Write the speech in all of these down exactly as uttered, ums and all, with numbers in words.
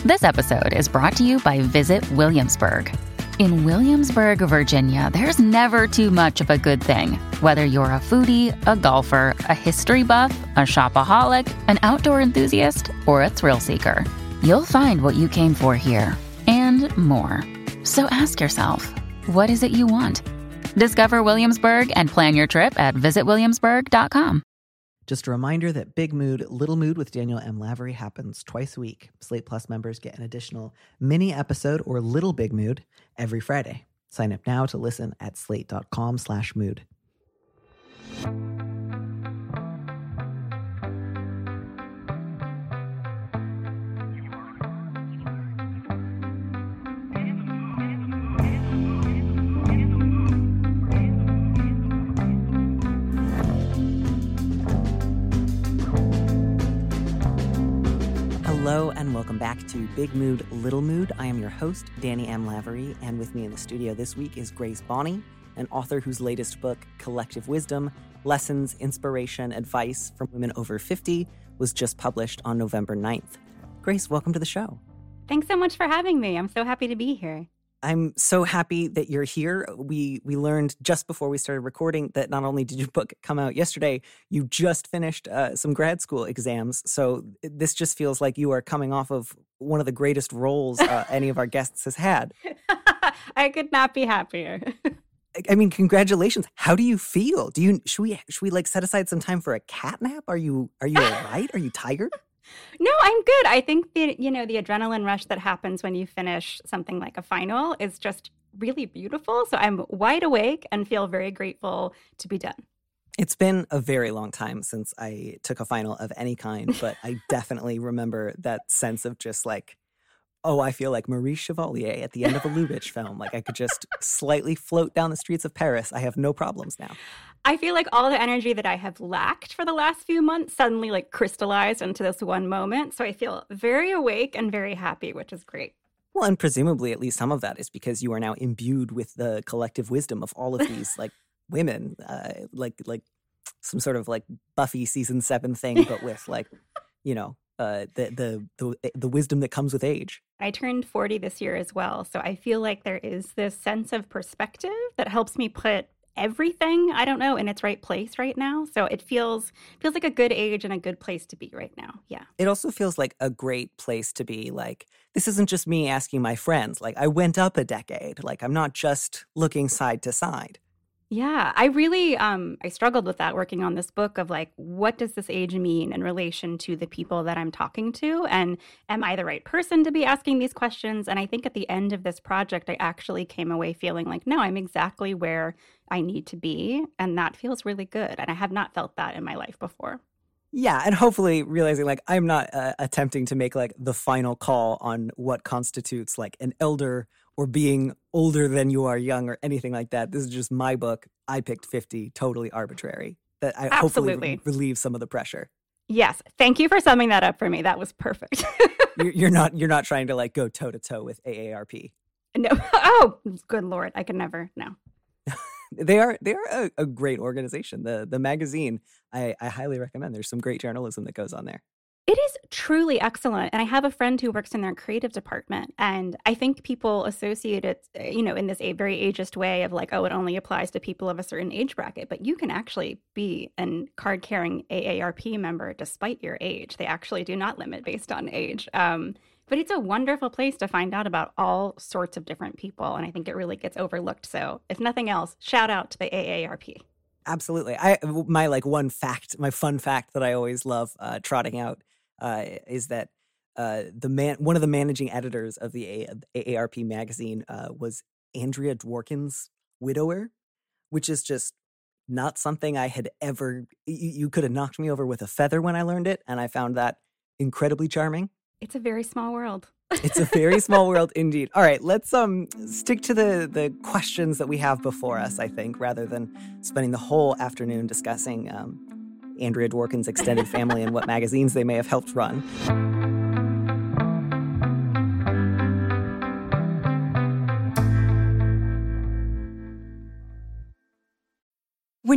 This episode is brought to you by Visit Williamsburg. In Williamsburg, Virginia, there's never too much of a good thing. Whether you're a foodie, a golfer, a history buff, a shopaholic, an outdoor enthusiast, or a thrill seeker, you'll find what you came for here and more. So ask yourself, what is it you want? Discover Williamsburg and plan your trip at visit williamsburg dot com. Just a reminder that Big Mood, Little Mood with Daniel M. Lavery happens twice a week. Slate Plus members get an additional mini episode or Little Big Mood every Friday. Sign up now to listen at slate.com slash mood. Hello and welcome back to Big Mood, Little Mood. I am your host, Danny M. Lavery, and with me in the studio this week is Grace Bonney, an author whose latest book, Collective Wisdom, Lessons, Inspiration, Advice from Women Over fifty, was just published on November ninth. Grace, welcome to the show. Thanks so much for having me. I'm so happy to be here. I'm so happy that you're here. We we learned just before we started recording that not only did your book come out yesterday, you just finished uh, some grad school exams. So this just feels like you are coming off of one of the greatest roles uh, any of our guests has had. I could not be happier. I mean, congratulations. How do you feel? Do you should we should we like set aside some time for a cat nap? Are you are you all right? Are you tired? No, I'm good. I think the you know the adrenaline rush that happens when you finish something like a final is just really beautiful. So I'm wide awake and feel very grateful to be done. It's been a very long time since I took a final of any kind, but I definitely remember that sense of just like, oh, I feel like Marie Chevalier at the end of a Lubitsch film. Like I could just slightly float down the streets of Paris. I have no problems now. I feel like all the energy that I have lacked for the last few months suddenly like crystallized into this one moment. So I feel very awake and very happy, which is great. Well, and presumably at least some of that is because you are now imbued with the collective wisdom of all of these like women, uh, like like some sort of like Buffy season seven thing, but with like, you know, uh, the, the the the wisdom that comes with age. I turned forty this year as well. So I feel like there is this sense of perspective that helps me put everything, I don't know, in its right place right now. So it feels feels like a good age and a good place to be right now. Yeah. It also feels like a great place to be. Like, this isn't just me asking my friends. Like, I went up a decade. Like, I'm not just looking side to side. Yeah, I really, um, I struggled with that working on this book of like, what does this age mean in relation to the people that I'm talking to? And am I the right person to be asking these questions? And I think at the end of this project, I actually came away feeling like, no, I'm exactly where I need to be. And that feels really good. And I have not felt that in my life before. Yeah, and hopefully realizing like I'm not uh, attempting to make like the final call on what constitutes like an elder or being older than you are young or anything like that. This is just my book. I picked fifty, totally arbitrary. That I Absolutely. hopefully re- relieves some of the pressure. Yes, thank you for summing that up for me. That was perfect. you're, you're not you're not trying to like go toe to toe with A A R P. No. Oh, good Lord, I could never. No. They are they are a, a great organization. The the magazine, I, I highly recommend. There's some great journalism that goes on there. It is truly excellent. And I have a friend who works in their creative department. And I think people associate it, you know, in this a very ageist way of like, oh, it only applies to people of a certain age bracket. But you can actually be a card-carrying A A R P member despite your age. They actually do not limit based on age. Um, but it's a wonderful place to find out about all sorts of different people. And I think it really gets overlooked. So if nothing else, shout out to the A A R P. Absolutely. I my like one fact, my fun fact that I always love uh, trotting out uh, is that uh, the man, one of the managing editors of the A A R P magazine uh, was Andrea Dworkin's widower, which is just not something I had ever. You, you could have knocked me over with a feather when I learned it, and I found that incredibly charming. It's a very small world. It's a very small world indeed. All right, let's um stick to the the questions that we have before us, I think, rather than spending the whole afternoon discussing um, Andrea Dworkin's extended family and what magazines they may have helped run. When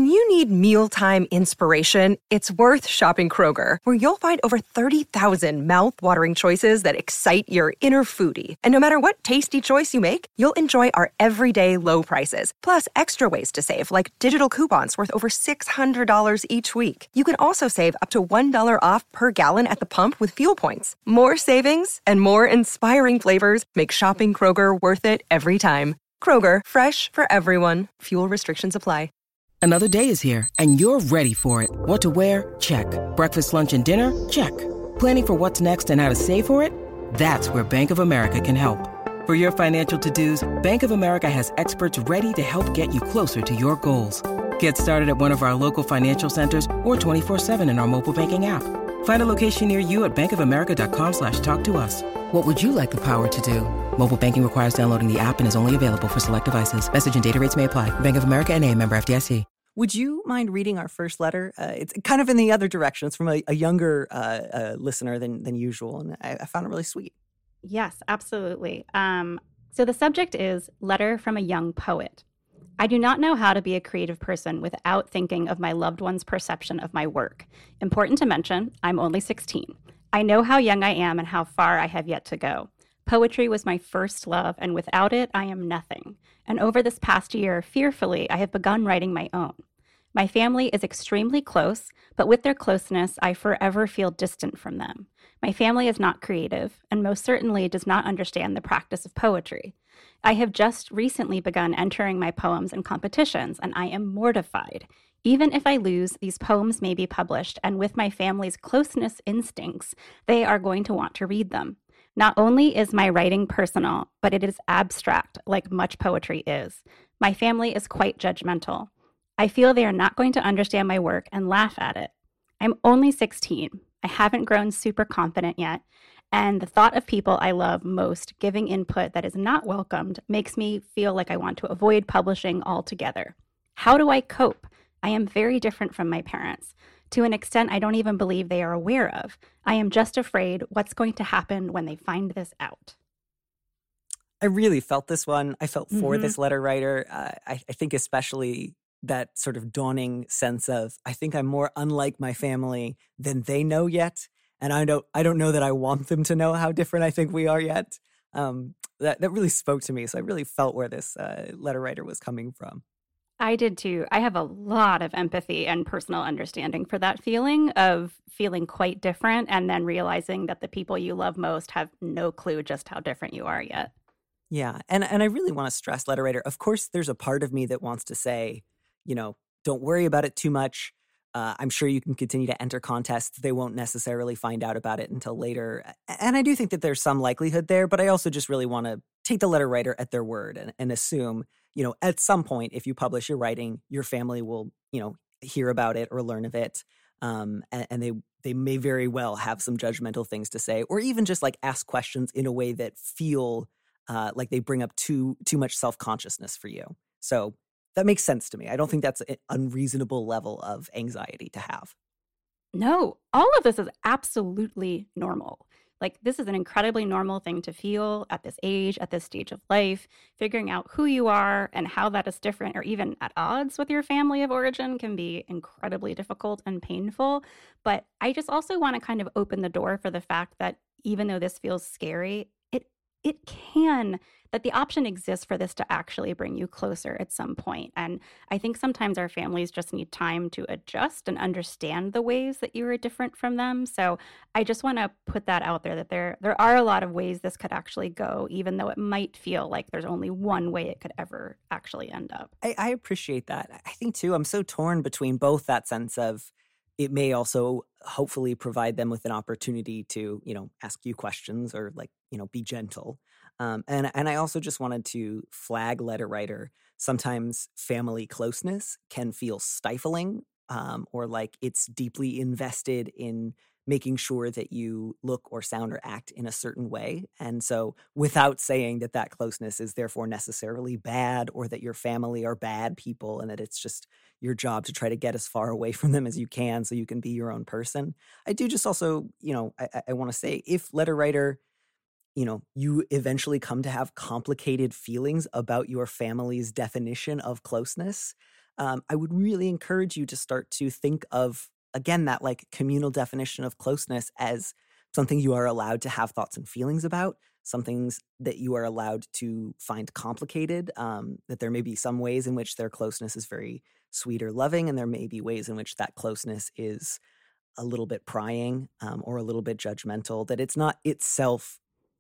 When you need mealtime inspiration, it's worth shopping Kroger, where you'll find over thirty thousand mouth-watering choices that excite your inner foodie. And no matter what tasty choice you make, you'll enjoy our everyday low prices, plus extra ways to save, like digital coupons worth over six hundred dollars each week. You can also save up to one dollar off per gallon at the pump with fuel points. More savings and more inspiring flavors make shopping Kroger worth it every time. Kroger, fresh for everyone. Fuel restrictions apply. Another day is here, and you're ready for it. What to wear? Check. Breakfast, lunch, and dinner? Check. Planning for what's next and how to save for it? That's where Bank of America can help. For your financial to-dos, Bank of America has experts ready to help get you closer to your goals. Get started at one of our local financial centers or twenty-four seven in our mobile banking app. Find a location near you at bankofamerica.com slash talk to us. What would you like the power to do? Mobile banking requires downloading the app and is only available for select devices. Message and data rates may apply. Bank of America N A, member F D I C. Would you mind reading our first letter? Uh, it's kind of in the other direction. It's from a, a younger uh, uh, listener than than usual, and I, I found it really sweet. Yes, absolutely. Um, so the subject is Letter from a Young Poet. I do not know how to be a creative person without thinking of my loved one's perception of my work. Important to mention, I'm only sixteen. I know how young I am and how far I have yet to go. Poetry was my first love, and without it, I am nothing. And over this past year, fearfully, I have begun writing my own. My family is extremely close, but with their closeness, I forever feel distant from them. My family is not creative, and most certainly does not understand the practice of poetry. I have just recently begun entering my poems in competitions, and I am mortified. Even if I lose, these poems may be published, and with my family's closeness instincts, they are going to want to read them. Not only is my writing personal, but it is abstract, like much poetry is. My family is quite judgmental. I feel they are not going to understand my work and laugh at it. I'm only sixteen. I haven't grown super confident yet, and the thought of people I love most giving input that is not welcomed makes me feel like I want to avoid publishing altogether. How do I cope? I am very different from my parents, to an extent I don't even believe they are aware of. I am just afraid what's going to happen when they find this out. I really felt this one. I felt for Mm-hmm. this letter writer. Uh, I, I think especially that sort of dawning sense of, I think I'm more unlike my family than they know yet. And I don't I don't know that I want them to know how different I think we are yet. Um, that, that really spoke to me. So I really felt where this uh, letter writer was coming from. I did too. I have a lot of empathy and personal understanding for that feeling of feeling quite different and then realizing that the people you love most have no clue just how different you are yet. Yeah. And, and I really want to stress, letter writer, of course, there's a part of me that wants to say, you know, don't worry about it too much. Uh, I'm sure you can continue to enter contests. They won't necessarily find out about it until later. And I do think that there's some likelihood there, but I also just really want to take the letter writer at their word and, and assume, you know, at some point, if you publish your writing, your family will, you know, hear about it or learn of it. Um, and, and they they may very well have some judgmental things to say, or even just like ask questions in a way that feel uh, like they bring up too too much self-consciousness for you. So that makes sense to me. I don't think that's an unreasonable level of anxiety to have. No, all of this is absolutely normal. Like, this is an incredibly normal thing to feel at this age, at this stage of life. Figuring out who you are and how that is different or even at odds with your family of origin can be incredibly difficult and painful. But I just also want to kind of open the door for the fact that even though this feels scary, it it can, that the option exists for this to actually bring you closer at some point. And I think sometimes our families just need time to adjust and understand the ways that you are different from them. So I just want to put that out there, that there there are a lot of ways this could actually go, even though it might feel like there's only one way it could ever actually end up. I, I appreciate that. I think, too, I'm so torn between both that sense of it may also hopefully provide them with an opportunity to, you know, ask you questions or like, you know, be gentle. Um, and, and I also just wanted to flag, letter writer, sometimes family closeness can feel stifling um, or like it's deeply invested in making sure that you look or sound or act in a certain way. And so without saying that that closeness is therefore necessarily bad or that your family are bad people and that it's just your job to try to get as far away from them as you can so you can be your own person. I do just also, you know, I, I want to say if letter writer, you know, you eventually come to have complicated feelings about your family's definition of closeness, um, I would really encourage you to start to think of, again, that like communal definition of closeness as something you are allowed to have thoughts and feelings about, some things that you are allowed to find complicated, um, that there may be some ways in which their closeness is very sweet or loving, and there may be ways in which that closeness is a little bit prying um, or a little bit judgmental, that it's not itself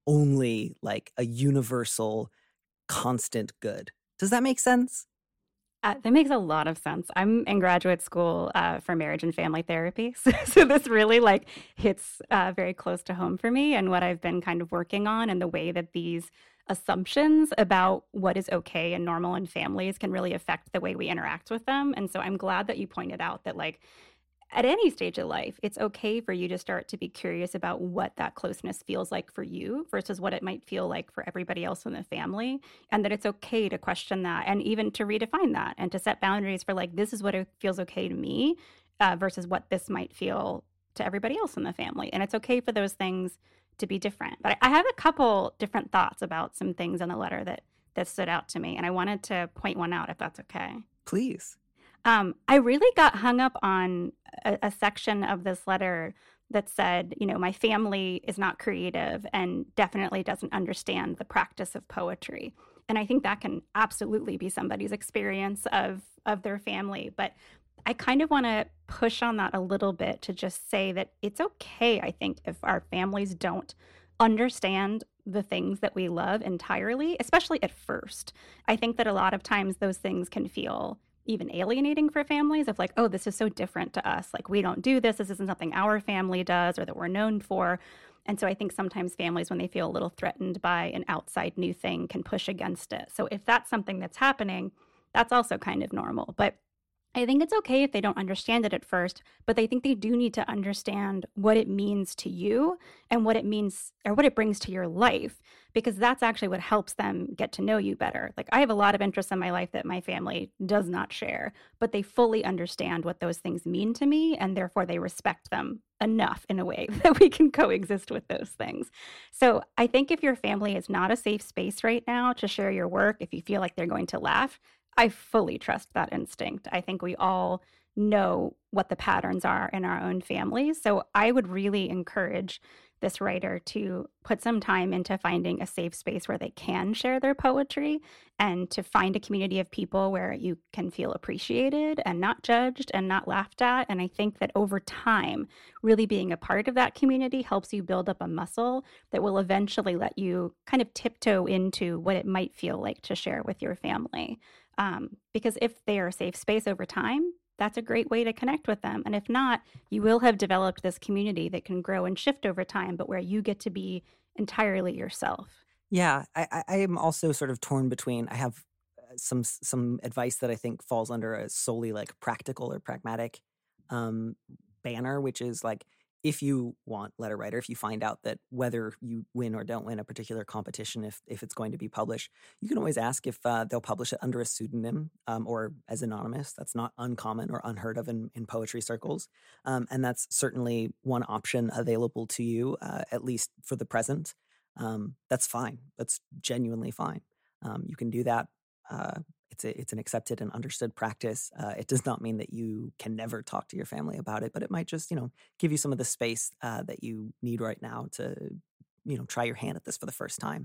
only like a universal, constant good. Does that make sense? Uh, that makes a lot of sense. I'm in graduate school uh, for marriage and family therapy. So, so this really like hits uh, very close to home for me and what I've been kind of working on, and the way that these assumptions about what is okay and normal in families can really affect the way we interact with them. And so I'm glad that you pointed out that like at any stage of life, it's okay for you to start to be curious about what that closeness feels like for you versus what it might feel like for everybody else in the family. And that it's okay to question that and even to redefine that and to set boundaries for like, this is what it feels okay to me uh, versus what this might feel to everybody else in the family. And it's okay for those things to be different. But I have a couple different thoughts about some things in the letter that, that stood out to me. And I wanted to point one out, if that's okay. Please. Um, I really got hung up on a, a section of this letter that said, you know, my family is not creative and definitely doesn't understand the practice of poetry. And I think that can absolutely be somebody's experience of of their family. But I kind of want to push on that a little bit to just say that it's okay, I think, if our families don't understand the things that we love entirely, especially at first. I think that a lot of times those things can feel even alienating for families of like, oh, this is so different to us. Like, we don't do this. This isn't something our family does or that we're known for. And so I think sometimes families, when they feel a little threatened by an outside new thing, can push against it. So if that's something that's happening, that's also kind of normal. But I think it's okay if they don't understand it at first, but they think they do need to understand what it means to you and what it means or what it brings to your life, because that's actually what helps them get to know you better. Like, I have a lot of interests in my life that my family does not share, but they fully understand what those things mean to me, and therefore they respect them enough in a way that we can coexist with those things. So I think if your family is not a safe space right now to share your work, if you feel like they're going to laugh, I fully trust that instinct. I think we all know what the patterns are in our own families. So I would really encourage this writer to put some time into finding a safe space where they can share their poetry, and to find a community of people where you can feel appreciated and not judged and not laughed at. And I think that over time, really being a part of that community helps you build up a muscle that will eventually let you kind of tiptoe into what it might feel like to share with your family. Um, because if they are a safe space over time, that's a great way to connect with them. And if not, you will have developed this community that can grow and shift over time, but where you get to be entirely yourself. Yeah, I, I am also sort of torn between, I have some some advice that I think falls under a solely like practical or pragmatic um, banner, which is like, if you want, letter writer, if you find out that whether you win or don't win a particular competition, if if it's going to be published, you can always ask if uh, they'll publish it under a pseudonym um, or as anonymous. That's not uncommon or unheard of in, in poetry circles. Um, and that's certainly one option available to you, uh, at least for the present. Um, that's fine. That's genuinely fine. Um, you can do that. Uh, it's a, it's an accepted and understood practice. Uh, it does not mean that you can never talk to your family about it, but it might just, you know, give you some of the space uh, that you need right now to, you know, try your hand at this for the first time.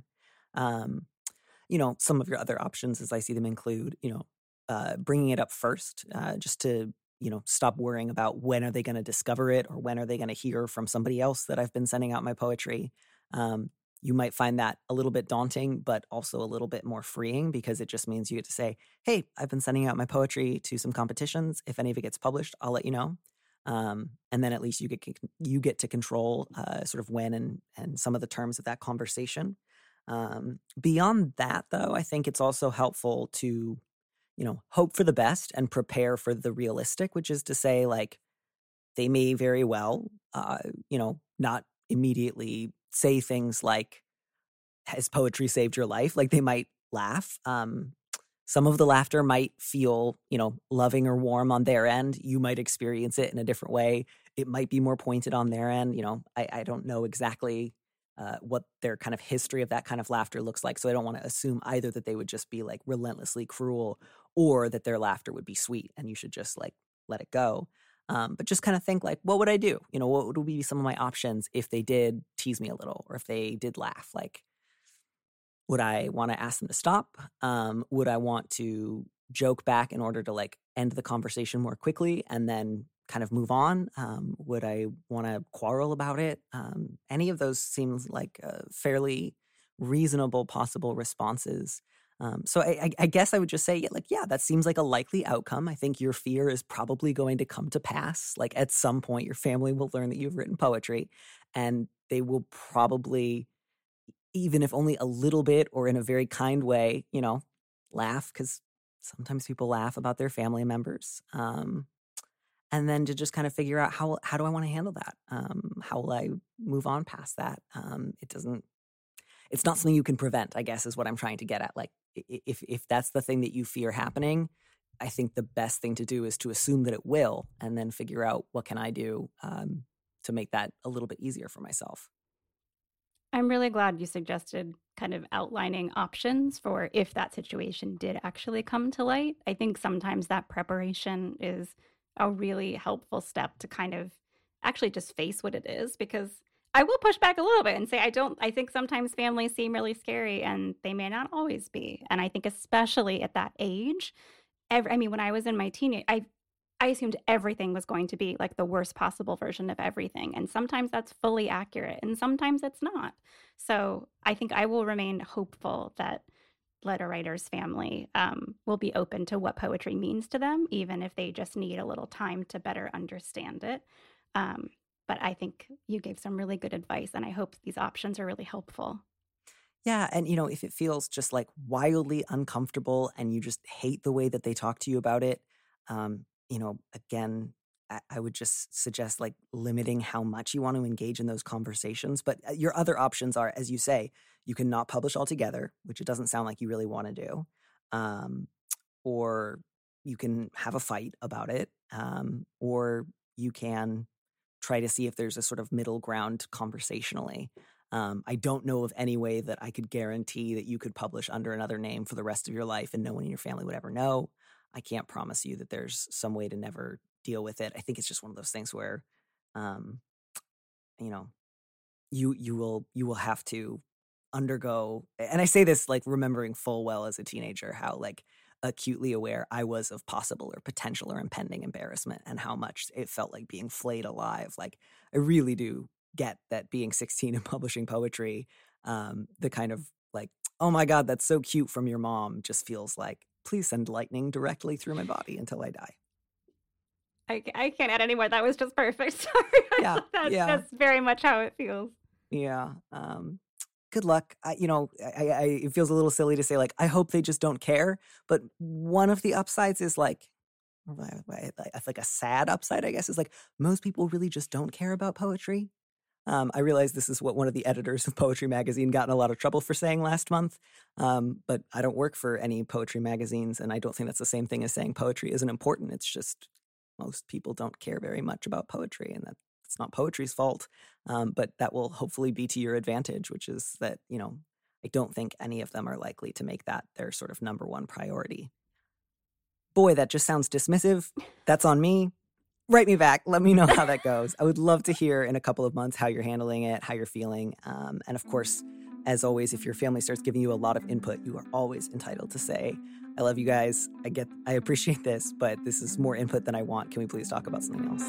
Um, you know, some of your other options, as I see them, include, you know, uh, bringing it up first, uh, just to, you know, stop worrying about when are they going to discover it or when are they going to hear from somebody else that I've been sending out my poetry. Um, You might find that a little bit daunting, but also a little bit more freeing, because it just means you get to say, hey, I've been sending out my poetry to some competitions. If any of it gets published, I'll let you know. Um, and then at least you get you get to control uh, sort of when and, and some of the terms of that conversation. Um, beyond that, though, I think it's also helpful to, you know, hope for the best and prepare for the realistic, which is to say, like, they may very well, uh, you know, not immediately say things like, has poetry saved your life? Like, they might laugh. Um, some of the laughter might feel, you know, loving or warm on their end. You might experience it in a different way. It might be more pointed on their end. You know, I, I don't know exactly uh, what their kind of history of that kind of laughter looks like. So I don't want to assume either that they would just be like relentlessly cruel or that their laughter would be sweet and you should just like let it go. Um, but just kind of think like, what would I do? You know, what would be some of my options if they did tease me a little or if they did laugh? Like, would I want to ask them to stop? Um, would I want to joke back in order to like end the conversation more quickly and then kind of move on? Um, would I want to quarrel about it? Um, any of those seems like uh, fairly reasonable possible responses. Um, so I, I, I guess I would just say, yeah, like, yeah, that seems like a likely outcome. I think your fear is probably going to come to pass. Like at some point, your family will learn that you've written poetry and they will probably, even if only a little bit or in a very kind way, you know, laugh because sometimes people laugh about their family members. Um, and then to just kind of figure out how, how do I want to handle that? Um, how will I move on past that? Um, it doesn't, it's not something you can prevent, I guess, is what I'm trying to get at. Like, if if that's the thing that you fear happening, I think the best thing to do is to assume that it will and then figure out what can I do um, to make that a little bit easier for myself. I'm really glad you suggested kind of outlining options for if that situation did actually come to light. I think sometimes that preparation is a really helpful step to kind of actually just face what it is, because I will push back a little bit and say I don't, I think sometimes families seem really scary and they may not always be. And I think especially at that age, every, I mean, when I was in my teenage, I I assumed everything was going to be like the worst possible version of everything. And sometimes that's fully accurate and sometimes it's not. So I think I will remain hopeful that letter writer's family um, will be open to what poetry means to them, even if they just need a little time to better understand it. Um, but I think you gave some really good advice, and I hope these options are really helpful. Yeah, and you know, if it feels just like wildly uncomfortable and you just hate the way that they talk to you about it, um, you know, again, I, I would just suggest like limiting how much you want to engage in those conversations. But your other options are, as you say, you can not publish altogether, which it doesn't sound like you really want to do, um, or you can have a fight about it, um, or you can try to see if there's a sort of middle ground conversationally. Um, I don't know of any way that I could guarantee that you could publish under another name for the rest of your life and no one in your family would ever know. I can't promise you that there's some way to never deal with it. I think it's just one of those things where, um, you know, you you will you will have to undergo. And I say this like remembering full well as a teenager how like acutely aware I was of possible or potential or impending embarrassment and how much it felt like being flayed alive. Like I really do get that being sixteen and publishing poetry, um, the kind of like, oh my God, that's so cute from your mom just feels like, please send lightning directly through my body until I die. I, I can't add any more. That was just perfect. Sorry. Yeah, that's, yeah. that's very much how it feels. Yeah. Um, good luck. I, you know, I, I, it feels a little silly to say like, I hope they just don't care. But one of the upsides is like, like a sad upside, I guess, is like most people really just don't care about poetry. Um, I realize this is what one of the editors of Poetry Magazine got in a lot of trouble for saying last month, um, but I don't work for any poetry magazines, and I don't think that's the same thing as saying poetry isn't important. It's just most people don't care very much about poetry, and that's not poetry's fault, um, but that will hopefully be to your advantage, which is that, you know, I don't think any of them are likely to make that their sort of number one priority. Boy, that just sounds dismissive. That's on me. Write me back. Let me know how that goes. I would love to hear in a couple of months how you're handling it, how you're feeling. Um, and of course, as always, if your family starts giving you a lot of input, you are always entitled to say, I love you guys. I get, I appreciate this, but this is more input than I want. Can we please talk about something else?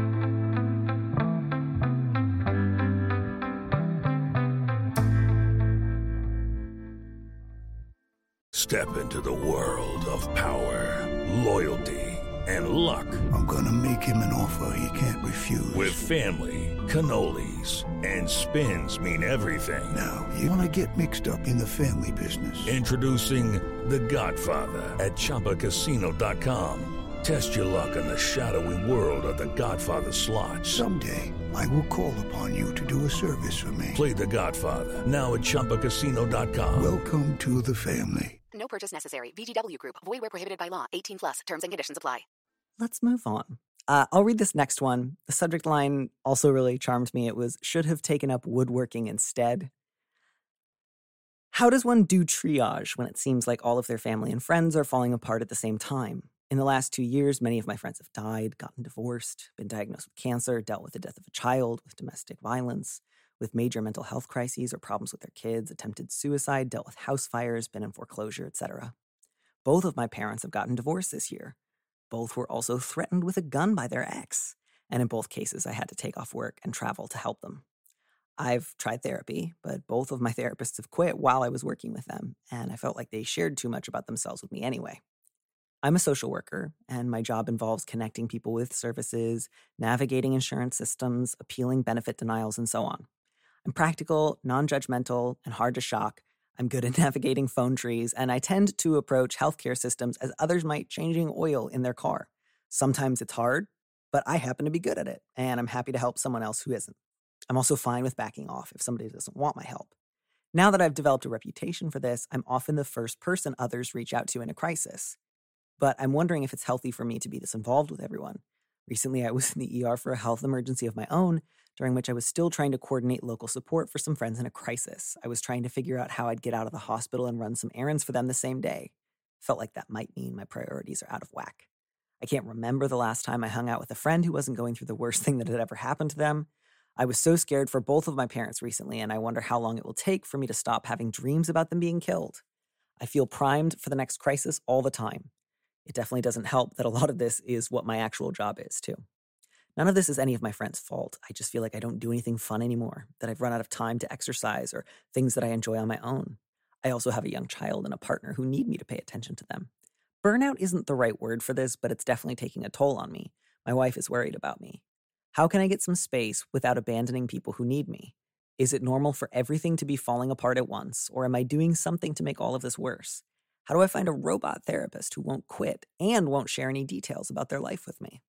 Step into the world of power, loyalty, and luck. I'm gonna make him an offer he can't refuse. With family, cannolis, and spins mean everything. Now, you wanna get mixed up in the family business. Introducing The Godfather at Chumba Casino dot com. Test your luck in the shadowy world of The Godfather slot. Someday, I will call upon you to do a service for me. Play The Godfather now at Chumba Casino dot com. Welcome to the family. No purchase necessary. V G W Group. Void where prohibited by law. eighteen plus. Terms and conditions apply. Let's move on. Uh, I'll read this next one. The subject line also really charmed me. It was, should have taken up woodworking instead. How does one do triage when it seems like all of their family and friends are falling apart at the same time? In the last two years, many of my friends have died, gotten divorced, been diagnosed with cancer, dealt with the death of a child, with domestic violence, with major mental health crises or problems with their kids, attempted suicide, dealt with house fires, been in foreclosure, et cetera. Both of my parents have gotten divorced this year. Both were also threatened with a gun by their ex, and in both cases, I had to take off work and travel to help them. I've tried therapy, but both of my therapists have quit while I was working with them, and I felt like they shared too much about themselves with me anyway. I'm a social worker, and my job involves connecting people with services, navigating insurance systems, appealing benefit denials, and so on. I'm practical, non-judgmental, and hard to shock. I'm good at navigating phone trees, and I tend to approach healthcare systems as others might changing oil in their car. Sometimes it's hard, but I happen to be good at it, and I'm happy to help someone else who isn't. I'm also fine with backing off if somebody doesn't want my help. Now that I've developed a reputation for this, I'm often the first person others reach out to in a crisis. But I'm wondering if it's healthy for me to be this involved with everyone. Recently, I was in the E R for a health emergency of my own, during which I was still trying to coordinate local support for some friends in a crisis. I was trying to figure out how I'd get out of the hospital and run some errands for them the same day. Felt like that might mean my priorities are out of whack. I can't remember the last time I hung out with a friend who wasn't going through the worst thing that had ever happened to them. I was so scared for both of my parents recently, and I wonder how long it will take for me to stop having dreams about them being killed. I feel primed for the next crisis all the time. It definitely doesn't help that a lot of this is what my actual job is, too. None of this is any of my friends' fault. I just feel like I don't do anything fun anymore, that I've run out of time to exercise or things that I enjoy on my own. I also have a young child and a partner who need me to pay attention to them. Burnout isn't the right word for this, but it's definitely taking a toll on me. My wife is worried about me. How can I get some space without abandoning people who need me? Is it normal for everything to be falling apart at once, or am I doing something to make all of this worse? How do I find a robot therapist who won't quit and won't share any details about their life with me?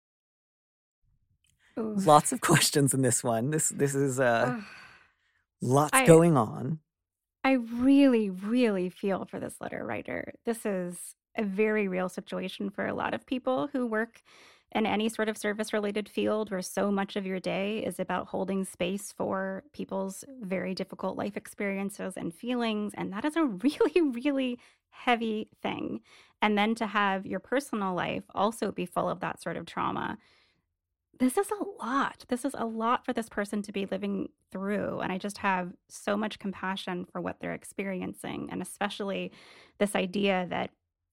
Oof. Lots of questions in this one. This this is uh, lots I- going on. I really, really feel for this letter writer. This is a very real situation for a lot of people who work in any sort of service-related field where so much of your day is about holding space for people's very difficult life experiences and feelings. And that is a really, really heavy thing. And then to have your personal life also be full of that sort of trauma. This is a lot. This is a lot for this person to be living through. And I just have so much compassion for what they're experiencing. And especially this idea that,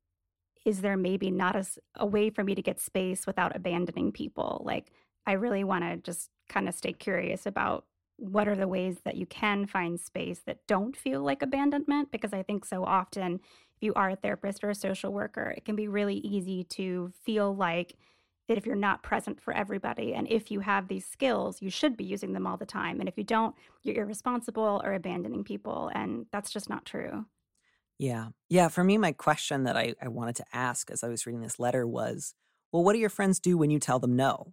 is there maybe not a, a way for me to get space without abandoning people? Like, I really want to just kind of stay curious about what are the ways that you can find space that don't feel like abandonment? Because I think so often, if you are a therapist or a social worker, it can be really easy to feel like that if you're not present for everybody, and if you have these skills, you should be using them all the time. And if you don't, you're irresponsible or abandoning people. And that's just not true. Yeah. Yeah. For me, my question that I, I wanted to ask as I was reading this letter was, well, what do your friends do when you tell them no?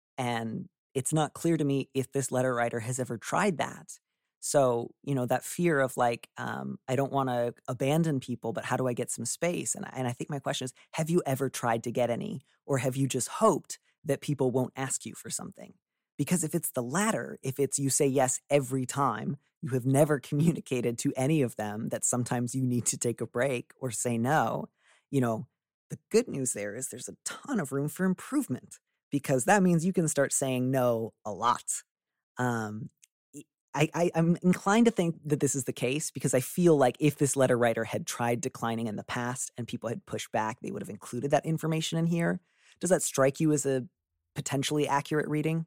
And it's not clear to me if this letter writer has ever tried that. So, you know, that fear of like, um, I don't want to abandon people, but how do I get some space? And, and I think my question is, have you ever tried to get any? Or have you just hoped that people won't ask you for something? Because if it's the latter, if it's you say yes every time, you have never communicated to any of them that sometimes you need to take a break or say no, you know, the good news there is there's a ton of room for improvement, because that means you can start saying no a lot. Um, I, I, I'm inclined to think that this is the case because I feel like if this letter writer had tried declining in the past and people had pushed back, they would have included that information in here. Does that strike you as a potentially accurate reading?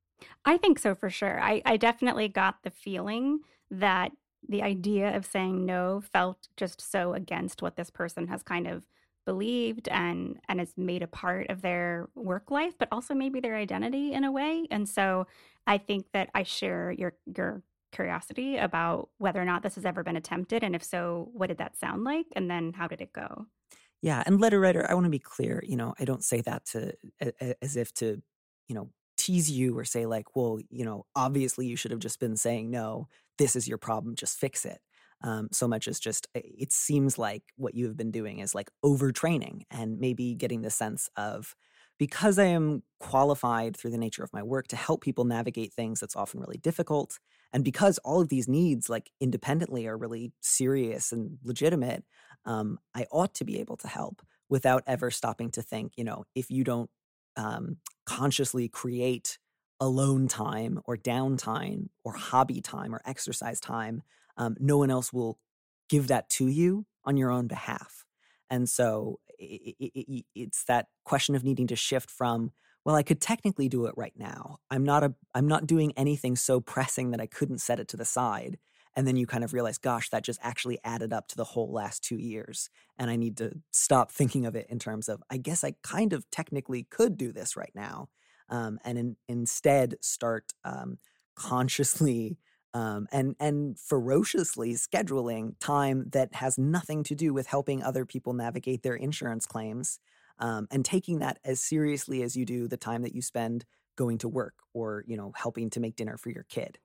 I think so, for sure. I, I definitely got the feeling that the idea of saying no felt just so against what this person has kind of believed and and has made a part of their work life, but also maybe their identity in a way. And so I think that I share your your curiosity about whether or not this has ever been attempted. And if so, what did that sound like? And then how did it go? Yeah. And letter writer, I want to be clear, you know, I don't say that to as if to, you know, tease you or say like, well, you know, obviously you should have just been saying no, this is your problem, just fix it. Um, so much as just, it seems like what you have been doing is like overtraining and maybe getting the sense of because I am qualified through the nature of my work to help people navigate things that's often really difficult, and because all of these needs, like independently, are really serious and legitimate, um, I ought to be able to help without ever stopping to think, you know, if you don't um, consciously create alone time or downtime or hobby time or exercise time, um, no one else will give that to you on your own behalf. And so it, it, it, it's that question of needing to shift from, well, I could technically do it right now. I'm not a I'm not doing anything so pressing that I couldn't set it to the side. And then you kind of realize, gosh, that just actually added up to the whole last two years. And I need to stop thinking of it in terms of, I guess I kind of technically could do this right now. Um, and in, instead start um, consciously um, and, and ferociously scheduling time that has nothing to do with helping other people navigate their insurance claims, um, and taking that as seriously as you do the time that you spend going to work or, you know, helping to make dinner for your kid.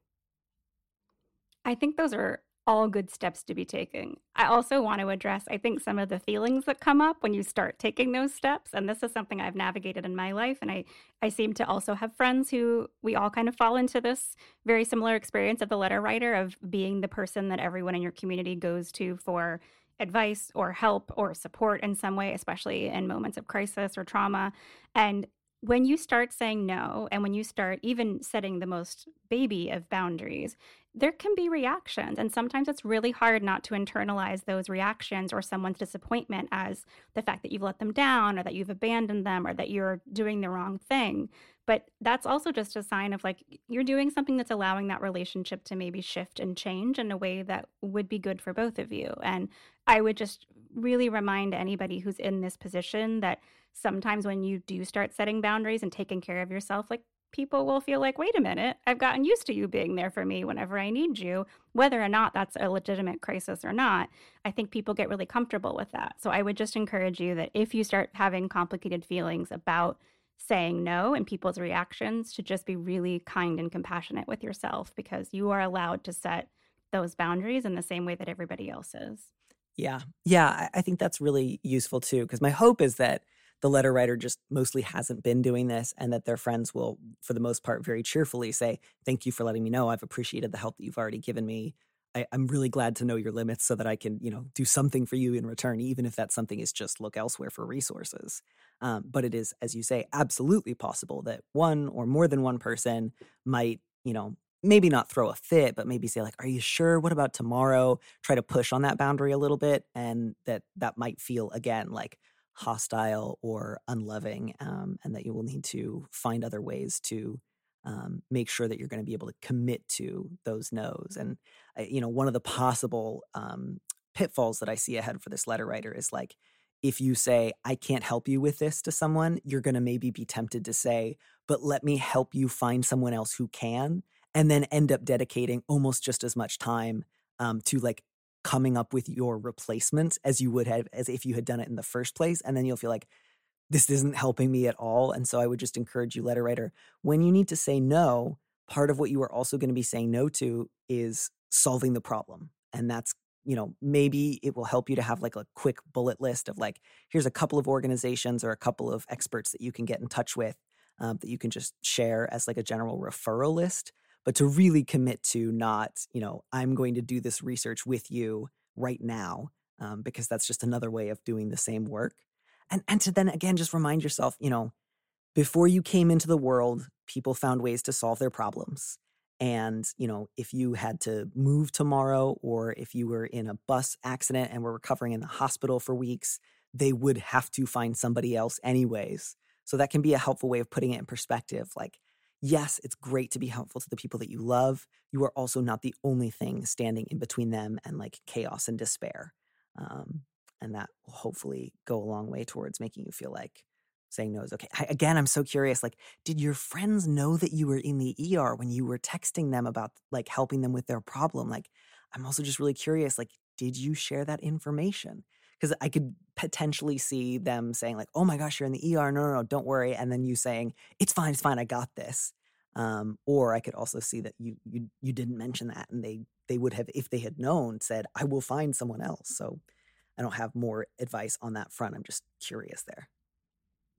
I think those are all good steps to be taking. I also want to address, I think, some of the feelings that come up when you start taking those steps. And this is something I've navigated in my life. And I, I seem to also have friends who we all kind of fall into this very similar experience of the letter writer, of being the person that everyone in your community goes to for advice or help or support in some way, especially in moments of crisis or trauma. And when you start saying no, and when you start even setting the most baby of boundaries, there can be reactions. And sometimes it's really hard not to internalize those reactions or someone's disappointment as the fact that you've let them down or that you've abandoned them or that you're doing the wrong thing. But that's also just a sign of, like, you're doing something that's allowing that relationship to maybe shift and change in a way that would be good for both of you. And I would just really remind anybody who's in this position that sometimes when you do start setting boundaries and taking care of yourself, like, people will feel like, wait a minute, I've gotten used to you being there for me whenever I need you, whether or not that's a legitimate crisis or not. I think people get really comfortable with that. So I would just encourage you that if you start having complicated feelings about saying no and people's reactions, to just be really kind and compassionate with yourself, because you are allowed to set those boundaries in the same way that everybody else is. Yeah. Yeah. I, I think that's really useful too, because my hope is that the letter writer just mostly hasn't been doing this, and that their friends will, for the most part, very cheerfully say, thank you for letting me know. I've appreciated the help that you've already given me. I, I'm really glad to know your limits so that I can, you know, do something for you in return, even if that something is just look elsewhere for resources. Um, but it is, as you say, absolutely possible that one or more than one person might, you know, maybe not throw a fit, but maybe say, like, are you sure? What about tomorrow? Try to push on that boundary a little bit. And that that might feel, again, like hostile or unloving, um, and that you will need to find other ways to um, make sure that you're going to be able to commit to those no's. And, uh, you know, one of the possible um, pitfalls that I see ahead for this letter writer is, like, if you say, I can't help you with this to someone, you're going to maybe be tempted to say, but let me help you find someone else who can, and then end up dedicating almost just as much time um, to, like, coming up with your replacement as you would have as if you had done it in the first place. And then you'll feel like, this isn't helping me at all. And so I would just encourage you, letter writer, when you need to say no, part of what you are also going to be saying no to is solving the problem. And that's, you know, maybe it will help you to have, like, a quick bullet list of, like, here's a couple of organizations or a couple of experts that you can get in touch with, um, that you can just share as, like, a general referral list. But to really commit to not, you know, I'm going to do this research with you right now, um, because that's just another way of doing the same work. And and to then, again, just remind yourself, you know, before you came into the world, people found ways to solve their problems. And, you know, if you had to move tomorrow, or if you were in a bus accident and were recovering in the hospital for weeks, they would have to find somebody else anyways. So that can be a helpful way of putting it in perspective. Like, yes, it's great to be helpful to the people that you love. You are also not the only thing standing in between them and, like, chaos and despair. Um, and that will hopefully go a long way towards making you feel like saying no is okay. I, again, I'm so curious, like, did your friends know that you were in the E R when you were texting them about, like, helping them with their problem? Like, I'm also just really curious, like, did you share that information? Because I could potentially see them saying, like, oh my gosh, you're in the E R. No, no, no, don't worry. And then you saying, it's fine, it's fine, I got this. Um, or I could also see that you you you didn't mention that, and they they would have, if they had known, said, I will find someone else. So I don't have more advice on that front. I'm just curious there. Yeah.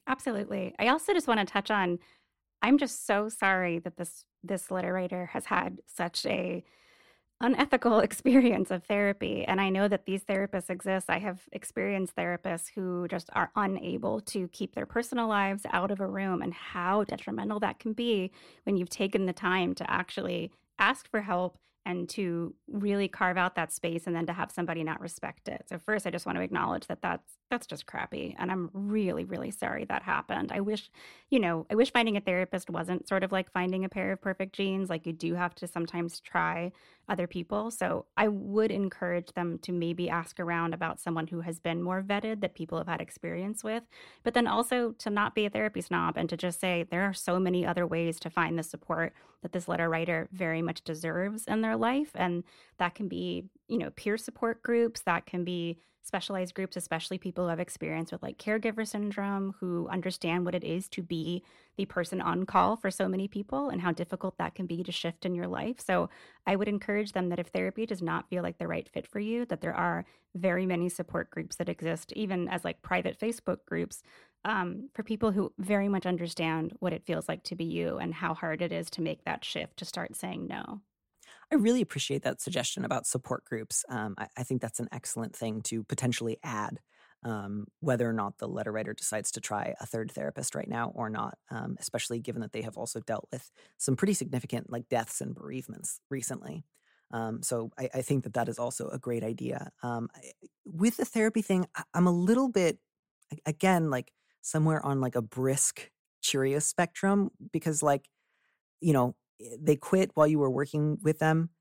Absolutely. I also just want to touch on, I'm just so sorry that this this letter writer has had such a unethical experience of therapy. And I know that these therapists exist. I have experienced therapists who just are unable to keep their personal lives out of a room, and how detrimental that can be when you've taken the time to actually ask for help and to really carve out that space, and then to have somebody not respect it. So first, I just want to acknowledge that that's that's just crappy, and I'm really, really sorry that happened. I wish, you know, I wish finding a therapist wasn't sort of like finding a pair of perfect jeans. Like, you do have to sometimes try other people. So I would encourage them to maybe ask around about someone who has been more vetted, that people have had experience with, but then also to not be a therapy snob, and to just say there are so many other ways to find the support that this letter writer very much deserves in their life. And that can be, you know, peer support groups, that can be specialized groups, especially people who have experience with like caregiver syndrome, who understand what it is to be the person on call for so many people, and how difficult that can be to shift in your life. So I would encourage them that if therapy does not feel like the right fit for you, that there are very many support groups that exist, even as like private Facebook groups, um, for people who very much understand what it feels like to be you, and how hard it is to make that shift, to start saying no. I really appreciate that suggestion about support groups. Um, I, I think that's an excellent thing to potentially add, um, whether or not the letter writer decides to try a third therapist right now or not, um, especially given that they have also dealt with some pretty significant like deaths and bereavements recently. Um, so I, I think that that is also a great idea. Um, I, with the therapy thing, I, I'm a little bit, again, like somewhere on like a brisk, curious spectrum, because like, you know, they quit while you were working with them.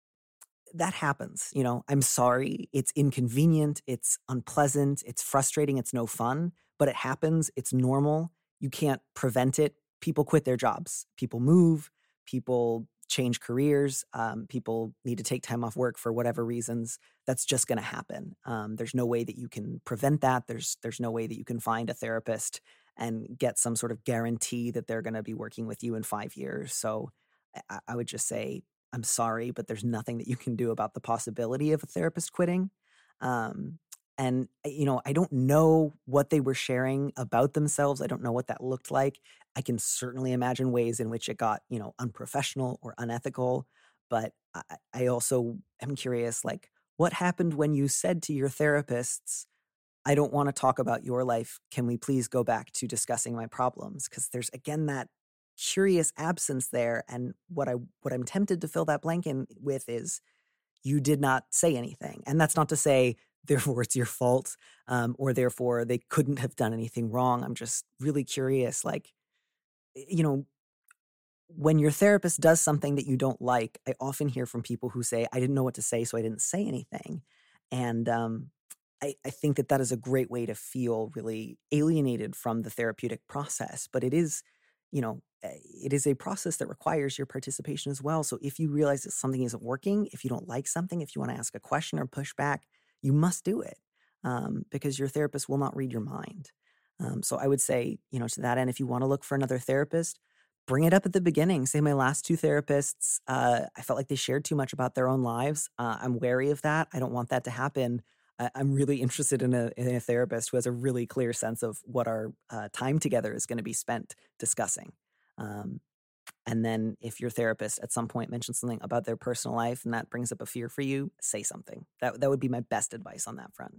That happens. You know, I'm sorry. It's inconvenient. It's unpleasant. It's frustrating. It's no fun, but it happens. It's normal. You can't prevent it. People quit their jobs. People move. People change careers. Um, people need to take time off work for whatever reasons. That's just going to happen. Um, there's no way that you can prevent that. There's there's no way that you can find a therapist and get some sort of guarantee that they're going to be working with you in five years. So I, I would just say, I'm sorry, but there's nothing that you can do about the possibility of a therapist quitting. Um, and, you know, I don't know what they were sharing about themselves. I don't know what that looked like. I can certainly imagine ways in which it got, you know, unprofessional or unethical. But I, I also am curious, like, what happened when you said to your therapists, I don't want to talk about your life. Can we please go back to discussing my problems? Because there's, again, that curious absence there. And what I what I'm tempted to fill that blank in with is you did not say anything. And that's not to say, therefore, it's your fault, um, or therefore they couldn't have done anything wrong. I'm just really curious, like, you know, when your therapist does something that you don't like, I often hear from people who say, I didn't know what to say, so I didn't say anything. And um, I, I think that that is a great way to feel really alienated from the therapeutic process. But it is, you know, it is a process that requires your participation as well. So if you realize that something isn't working, if you don't like something, if you want to ask a question or push back, you must do it, um, because your therapist will not read your mind. Um, so I would say, you know, to that end, if you want to look for another therapist, bring it up at the beginning. Say, my last two therapists, uh, I felt like they shared too much about their own lives. Uh, I'm wary of that. I don't want that to happen. I- I'm really interested in a, in a therapist who has a really clear sense of what our uh, time together is going to be spent discussing. Um, and then if your therapist at some point mentions something about their personal life and that brings up a fear for you, say something. That that would be my best advice on that front.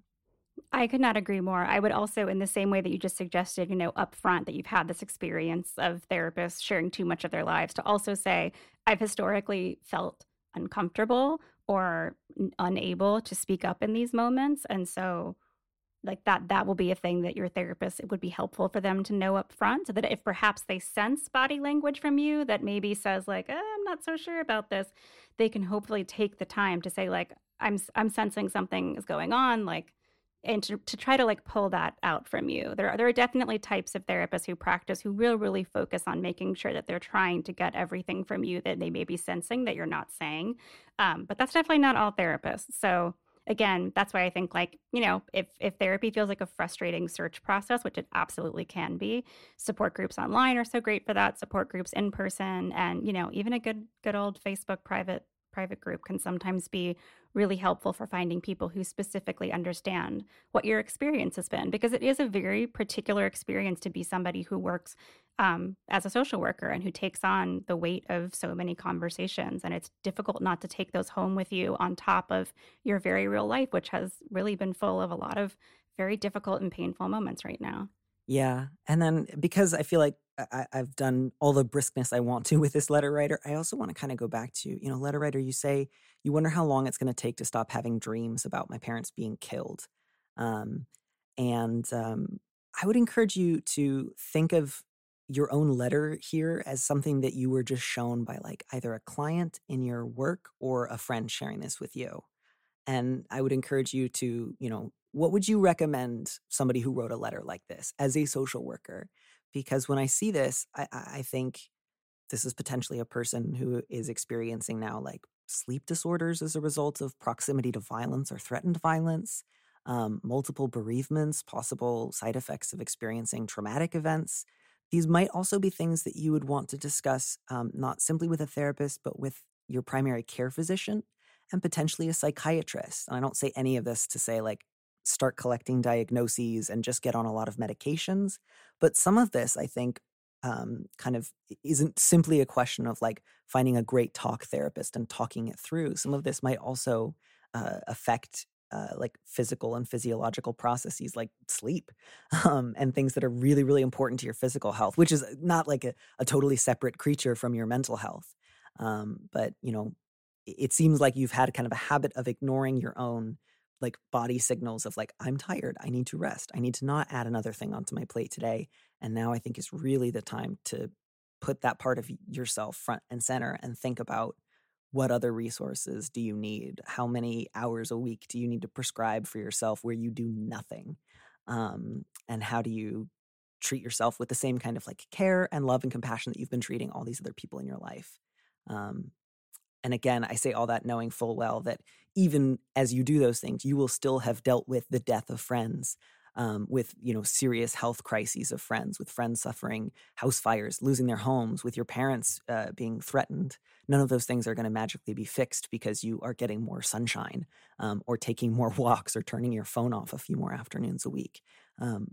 I could not agree more. I would also, in the same way that you just suggested, you know, up front that you've had this experience of therapists sharing too much of their lives, to also say, I've historically felt uncomfortable or unable to speak up in these moments. And so like that, that will be a thing that your therapist, it would be helpful for them to know up front, so that if perhaps they sense body language from you that maybe says like, eh, I'm not so sure about this, they can hopefully take the time to say like, I'm, I'm sensing something is going on, like, and to, to try to like pull that out from you. There are, there are definitely types of therapists who practice who will really focus on making sure that they're trying to get everything from you that they may be sensing that you're not saying. Um, but that's definitely not all therapists. So again, that's why I think like, you know, if, if therapy feels like a frustrating search process, which it absolutely can be, support groups online are so great for that, support groups in person, and, you know, even a good, good old Facebook private private group can sometimes be really helpful for finding people who specifically understand what your experience has been, because it is a very particular experience to be somebody who works um, as a social worker and who takes on the weight of so many conversations. And it's difficult not to take those home with you on top of your very real life, which has really been full of a lot of very difficult and painful moments right now. Yeah. And then because I feel like I, I've done all the briskness I want to with this letter writer, I also want to kind of go back to, you know, letter writer, you say, you wonder how long it's going to take to stop having dreams about my parents being killed. Um, and um, I would encourage you to think of your own letter here as something that you were just shown by like either a client in your work or a friend sharing this with you. And I would encourage you to, you know, what would you recommend somebody who wrote a letter like this as a social worker? Because when I see this, I, I think this is potentially a person who is experiencing now like sleep disorders as a result of proximity to violence or threatened violence, um, multiple bereavements, possible side effects of experiencing traumatic events. These might also be things that you would want to discuss, um, not simply with a therapist, but with your primary care physician and potentially a psychiatrist. And I don't say any of this to say like, start collecting diagnoses and just get on a lot of medications. But some of this, I think, um, kind of isn't simply a question of like finding a great talk therapist and talking it through. Some of this might also uh, affect uh, like physical and physiological processes like sleep um, and things that are really, really important to your physical health, which is not like a, a totally separate creature from your mental health. Um, but, you know, it seems like you've had kind of a habit of ignoring your own like body signals of like, I'm tired, I need to rest, I need to not add another thing onto my plate today. And now I think is really the time to put that part of yourself front and center and think about what other resources do you need? How many hours a week do you need to prescribe for yourself where you do nothing? Um, and how do you treat yourself with the same kind of like care and love and compassion that you've been treating all these other people in your life? Um, And again, I say all that knowing full well that even as you do those things, you will still have dealt with the death of friends, um, with, you know, serious health crises of friends, with friends suffering house fires, losing their homes, with your parents uh, being threatened. None of those things are going to magically be fixed because you are getting more sunshine um, or taking more walks or turning your phone off a few more afternoons a week. Um,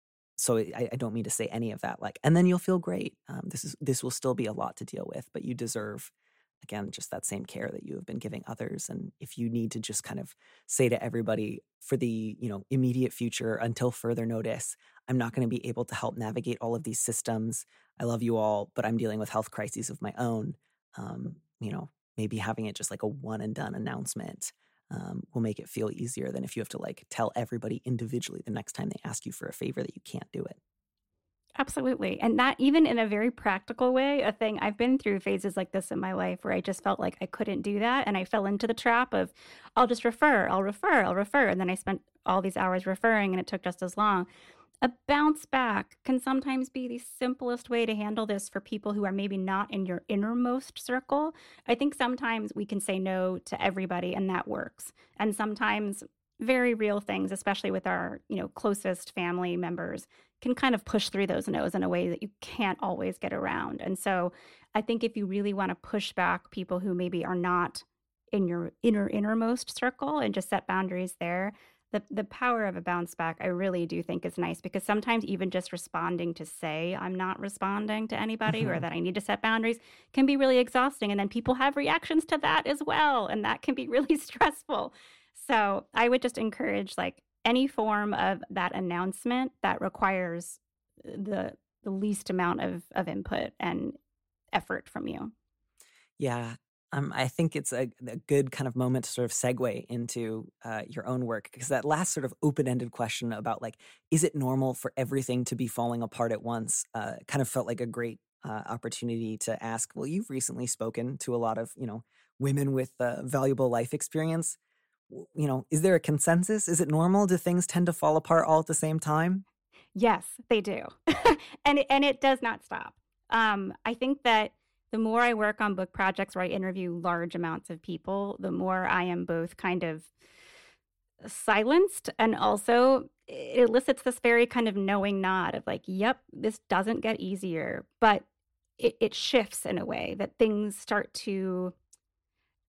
so I, I don't mean to say any of that. Like, and then you'll feel great. Um, this is this will still be a lot to deal with, but you deserve, again, just that same care that you have been giving others. And if you need to just kind of say to everybody for the, you know, immediate future until further notice, I'm not going to be able to help navigate all of these systems. I love you all, but I'm dealing with health crises of my own. Um, you know, maybe having it just like a one and done announcement um, will make it feel easier than if you have to like tell everybody individually the next time they ask you for a favor that you can't do it. Absolutely. And that even in a very practical way, a thing I've been through phases like this in my life where I just felt like I couldn't do that. And I fell into the trap of, I'll just refer, I'll refer, I'll refer. And then I spent all these hours referring and it took just as long. A bounce back can sometimes be the simplest way to handle this for people who are maybe not in your innermost circle. I think sometimes we can say no to everybody and that works. And sometimes very real things, especially with our, you know, closest family members, can kind of push through those no's in a way that you can't always get around. And so I think if you really want to push back people who maybe are not in your inner innermost circle and just set boundaries there, the the power of a bounce back, I really do think is nice, because sometimes even just responding to say I'm not responding to anybody mm-hmm. or that I need to set boundaries can be really exhausting. And then people have reactions to that as well. And that can be really stressful. So I would just encourage like any form of that announcement that requires the the least amount of, of input and effort from you. Yeah, um, I think it's a, a good kind of moment to sort of segue into uh, your own work, because that last sort of open-ended question about like, is it normal for everything to be falling apart at once uh, kind of felt like a great uh, opportunity to ask, well, you've recently spoken to a lot of, you know, women with uh, valuable life experience. You know, is there a consensus? Is it normal? Do things tend to fall apart all at the same time? Yes, they do. and, it, and it does not stop. Um, I think that the more I work on book projects where I interview large amounts of people, the more I am both kind of silenced and also it elicits this very kind of knowing nod of like, yep, this doesn't get easier, but it, it shifts in a way that things start to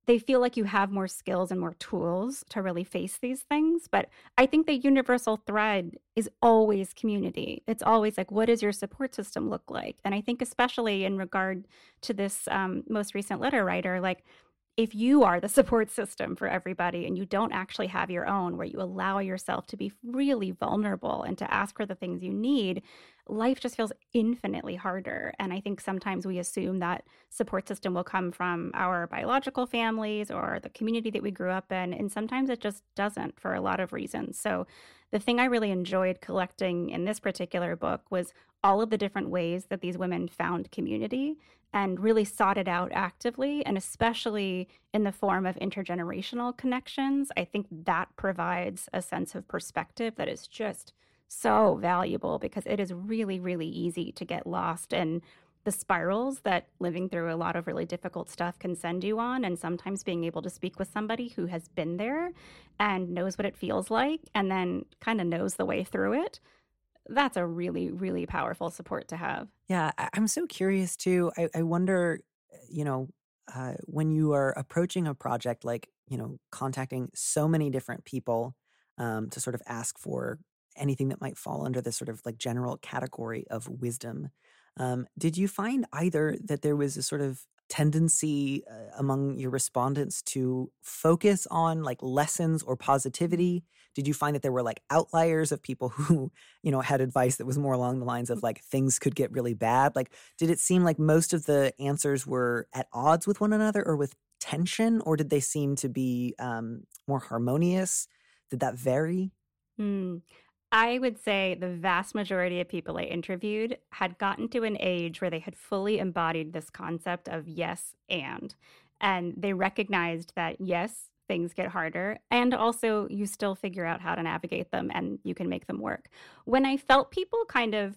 they feel like you have more skills and more tools to really face these things. But I think the universal thread is always community. It's always like, what does your support system look like? And I think especially in regard to this um, most recent letter writer, like, if you are the support system for everybody and you don't actually have your own, where you allow yourself to be really vulnerable and to ask for the things you need, life just feels infinitely harder. And I think sometimes we assume that support system will come from our biological families or the community that we grew up in. And sometimes it just doesn't for a lot of reasons. So the thing I really enjoyed collecting in this particular book was all of the different ways that these women found community and really sought it out actively, and especially in the form of intergenerational connections. I think that provides a sense of perspective that is just so valuable, because it is really, really easy to get lost in the spirals that living through a lot of really difficult stuff can send you on. And sometimes being able to speak with somebody who has been there and knows what it feels like and then kind of knows the way through it, that's a really, really powerful support to have. Yeah, I- I'm so curious too. I, I wonder, you know, uh, when you are approaching a project like, you know, contacting so many different people um, to sort of ask for anything that might fall under this sort of like general category of wisdom. Um, did you find either that there was a sort of tendency uh, among your respondents to focus on like lessons or positivity? Did you find that there were like outliers of people who, you know, had advice that was more along the lines of like things could get really bad? Like, did it seem like most of the answers were at odds with one another or with tension, or did they seem to be um, more harmonious? Did that vary? Hmm. I would say the vast majority of people I interviewed had gotten to an age where they had fully embodied this concept of yes and. And they recognized that, yes, things get harder, and also you still figure out how to navigate them and you can make them work. When I felt people kind of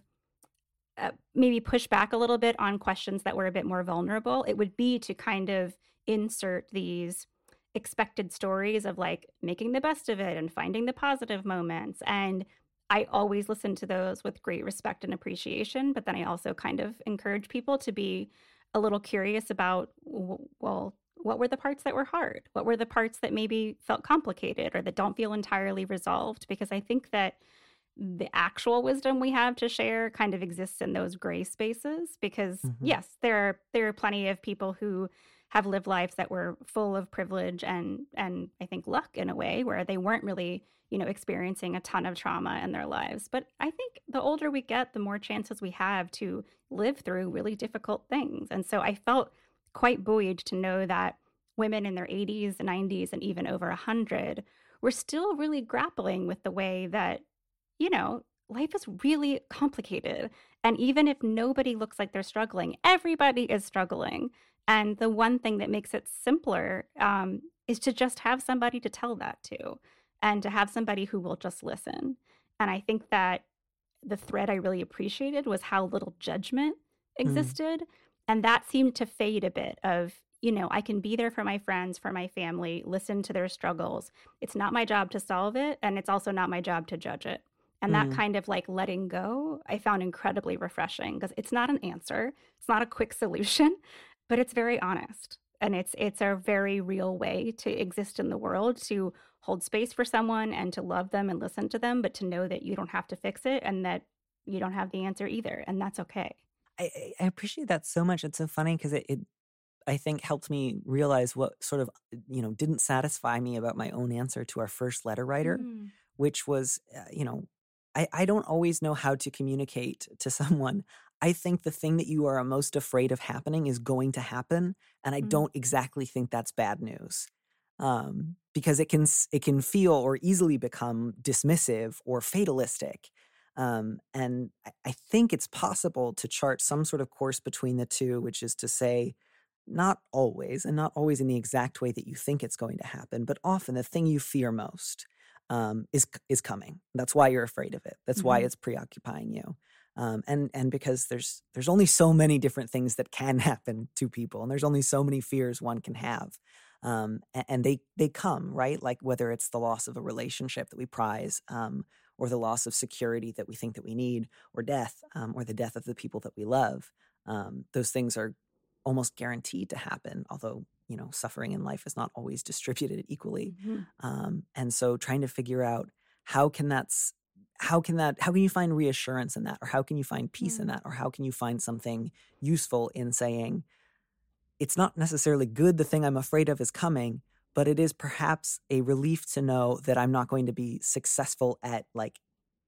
uh, maybe push back a little bit on questions that were a bit more vulnerable, it would be to kind of insert these expected stories of like making the best of it and finding the positive moments. And I always listen to those with great respect and appreciation, but then I also kind of encourage people to be a little curious about, well, what were the parts that were hard? What were the parts that maybe felt complicated or that don't feel entirely resolved? Because I think that the actual wisdom we have to share kind of exists in those gray spaces, because mm-hmm. yes, there are there are plenty of people who have lived lives that were full of privilege and and I think luck in a way, where they weren't really, you know, experiencing a ton of trauma in their lives. But I think the older we get, the more chances we have to live through really difficult things. And so I felt quite buoyed to know that women in their eighties, nineties, and even over one hundred were still really grappling with the way that, you know, life is really complicated. And even if nobody looks like they're struggling, everybody is struggling. And the one thing that makes it simpler um, is to just have somebody to tell that to, and to have somebody who will just listen. And I think that the thread I really appreciated was how little judgment existed. Mm. And that seemed to fade a bit of, you know, I can be there for my friends, for my family, listen to their struggles. It's not my job to solve it, and it's also not my job to judge it. And that mm. kind of like letting go, I found incredibly refreshing, because it's not an answer. It's not a quick solution, but it's very honest. And it's it's a very real way to exist in the world, to hold space for someone and to love them and listen to them, but to know that you don't have to fix it and that you don't have the answer either. And that's okay. I, I appreciate that so much. It's so funny because it, it, I think, helped me realize what sort of, you know, didn't satisfy me about my own answer to our first letter writer, mm. which was, uh, you know, I, I don't always know how to communicate to someone. I think the thing that you are most afraid of happening is going to happen. And I mm. don't exactly think that's bad news. Um, because it can it can feel or easily become dismissive or fatalistic. Um, and I, I think it's possible to chart some sort of course between the two, which is to say, not always, and not always in the exact way that you think it's going to happen, but often the thing you fear most um, is is coming. That's why you're afraid of it. That's mm-hmm. why it's preoccupying you. Um, and and because there's there's only so many different things that can happen to people, and there's only so many fears one can have. Um, and, and they they come, right? Like whether it's the loss of a relationship that we prize, um, or the loss of security that we think that we need, or death, um, or the death of the people that we love. Um, those things are almost guaranteed to happen, although, you know, suffering in life is not always distributed equally. Mm-hmm. Um, and so trying to figure out how can that's, how can that, how can you find reassurance in that? Or how can you find peace Mm-hmm. in that? Or how can you find something useful in saying, it's not necessarily good, the thing I'm afraid of is coming, but it is perhaps a relief to know that I'm not going to be successful at like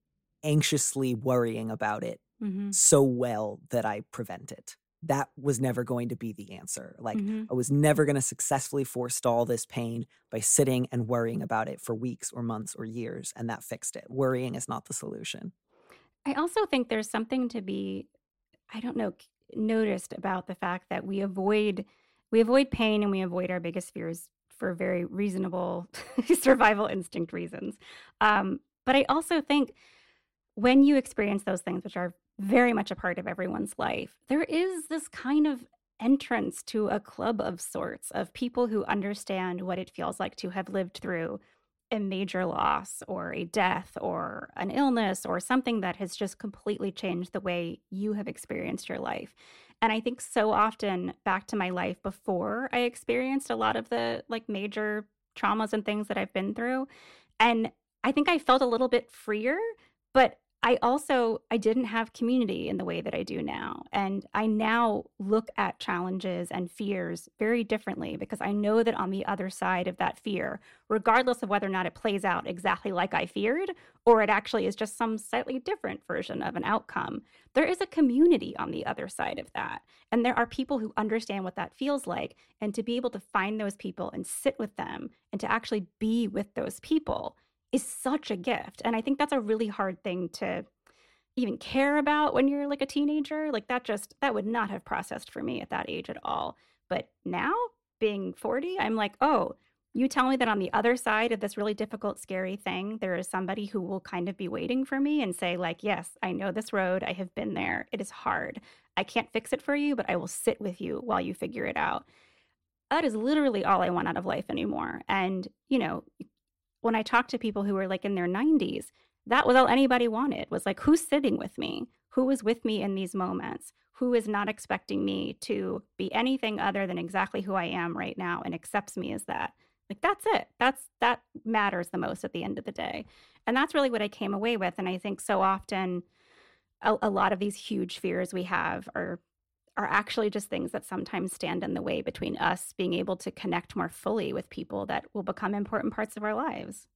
anxiously worrying about it Mm-hmm. so well that I prevent it. That was never going to be the answer. Like Mm-hmm. I was never going to successfully forestall this pain by sitting and worrying about it for weeks or months or years, and that fixed it. Worrying is not the solution. I also think there's something to be, I don't know, noticed about the fact that we avoid we avoid pain and we avoid our biggest fears for very reasonable survival instinct reasons. Um, but I also think when you experience those things, which are very much a part of everyone's life, there is this kind of entrance to a club of sorts of people who understand what it feels like to have lived through a major loss or a death or an illness or something that has just completely changed the way you have experienced your life. And I think so often back to my life before I experienced a lot of the like major traumas and things that I've been through. And I think I felt a little bit freer, but I also, I didn't have community in the way that I do now. And I now look at challenges and fears very differently because I know that on the other side of that fear, regardless of whether or not it plays out exactly like I feared, or it actually is just some slightly different version of an outcome, there is a community on the other side of that. And there are people who understand what that feels like. And to be able to find those people and sit with them and to actually be with those people is such a gift. And I think that's a really hard thing to even care about when you're like a teenager. Like that just, that would not have processed for me at that age at all. But now, being forty, I'm like, oh, you tell me that on the other side of this really difficult, scary thing, there is somebody who will kind of be waiting for me and say like, yes, I know this road. I have been there. It is hard. I can't fix it for you, but I will sit with you while you figure it out. That is literally all I want out of life anymore. And, you know, when I talk to people who are like in their nineties, that was all anybody wanted, was like, who's sitting with me? Who is with me in these moments? Who is not expecting me to be anything other than exactly who I am right now and accepts me as that? Like, that's it. That's, that matters the most at the end of the day. And that's really what I came away with. And I think so often a, a lot of these huge fears we have are are actually just things that sometimes stand in the way between us being able to connect more fully with people that will become important parts of our lives.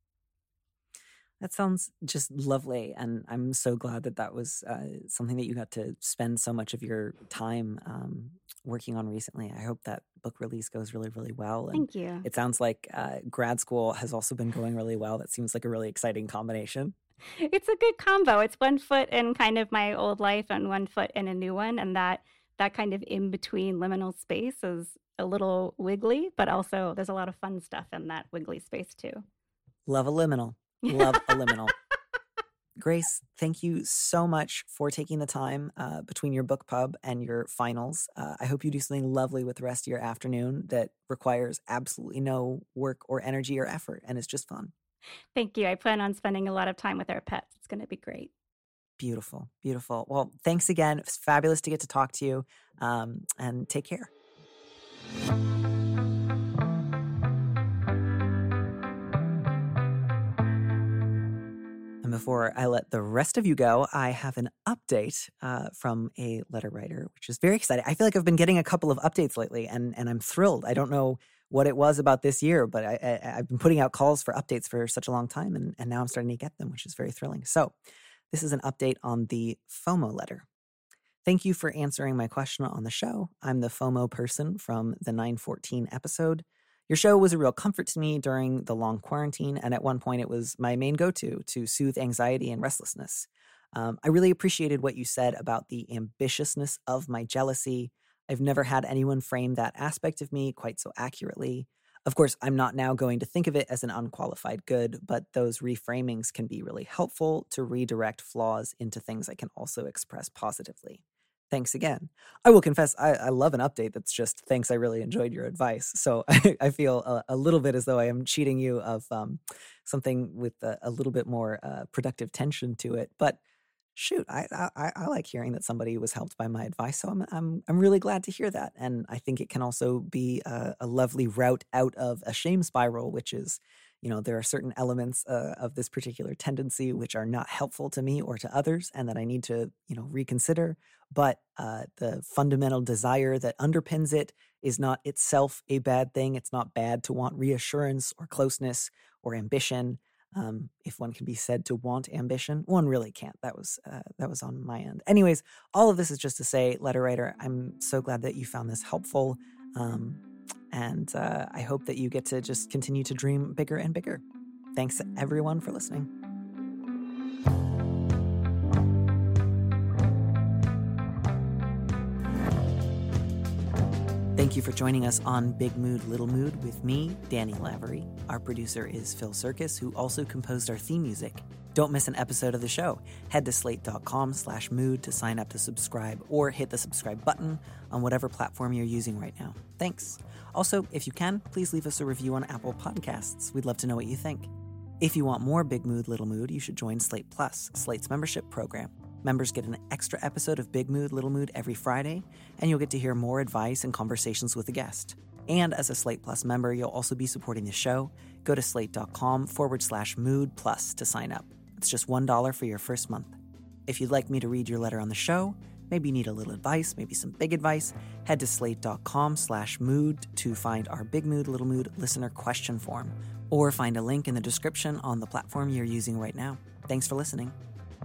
That sounds just lovely. And I'm so glad that that was uh, something that you got to spend so much of your time um, working on recently. I hope that book release goes really, really well. And Thank you. it sounds like uh, grad school has also been going really well. That seems like a really exciting combination. It's a good combo. It's one foot in kind of my old life and one foot in a new one. And that that kind of in-between liminal space is a little wiggly, but also there's a lot of fun stuff in that wiggly space too. Love a liminal. Love a liminal. Grace, thank you so much for taking the time uh, between your book pub and your finals. Uh, I hope you do something lovely with the rest of your afternoon that requires absolutely no work or energy or effort, and it's just fun. Thank you. I plan on spending a lot of time with our pets. It's going to be great. Beautiful, beautiful. Well, thanks again. It was fabulous to get to talk to you, um, and take care. And before I let the rest of you go, I have an update uh, from a letter writer, which is very exciting. I feel like I've been getting a couple of updates lately, and, and I'm thrilled. I don't know what it was about this year, but I, I, I've been putting out calls for updates for such a long time, and, and now I'm starting to get them, which is very thrilling. So this is an update on the FOMO letter. Thank you for answering my question on the show. I'm the FOMO person from the nine fourteen episode. Your show was a real comfort to me during the long quarantine, and at one point it was my main go-to to soothe anxiety and restlessness. Um, I really appreciated what you said about the ambitiousness of my jealousy. I've never had anyone frame that aspect of me quite so accurately. Of course, I'm not now going to think of it as an unqualified good, but those reframings can be really helpful to redirect flaws into things I can also express positively. Thanks again. I will confess, I, I love an update that's just, thanks, I really enjoyed your advice. So I, I feel a, a little bit as though I am cheating you of um, something with a, a little bit more uh, productive tension to it. But shoot, I, I I like hearing that somebody was helped by my advice. So I'm I'm I'm really glad to hear that, and I think it can also be a, a lovely route out of a shame spiral, which is, you know, there are certain elements uh, of this particular tendency which are not helpful to me or to others, and that I need to, you know, reconsider. But uh, the fundamental desire that underpins it is not itself a bad thing. It's not bad to want reassurance or closeness or ambition. Um, if one can be said to want ambition, one really can't. That was uh, that was on my end. Anyways, all of this is just to say, letter writer, I'm so glad that you found this helpful. Um, and uh, I hope that you get to just continue to dream bigger and bigger. Thanks, everyone, for listening. Thank you for joining us on Big Mood, Little Mood with me, Danny Lavery. Our producer is Phil Circus, who also composed our theme music. Don't miss an episode of the show. Head to slate.com slash mood to sign up to subscribe, or hit the subscribe button on whatever platform you're using right now. Thanks. Also, if you can, please leave us a review on Apple Podcasts. We'd love to know what you think. If you want more Big Mood, Little Mood, you should join Slate Plus, Slate's membership program. Members get an extra episode of Big Mood, Little Mood every Friday, and you'll get to hear more advice and conversations with a guest. And as a Slate Plus member, you'll also be supporting the show. Go to slate.com forward slash mood plus to sign up. It's just one dollar for your first month. If you'd like me to read your letter on the show, maybe you need a little advice, maybe some big advice, head to slate.com slash mood to find our Big Mood, Little Mood listener question form, or find a link in the description on the platform you're using right now. Thanks for listening.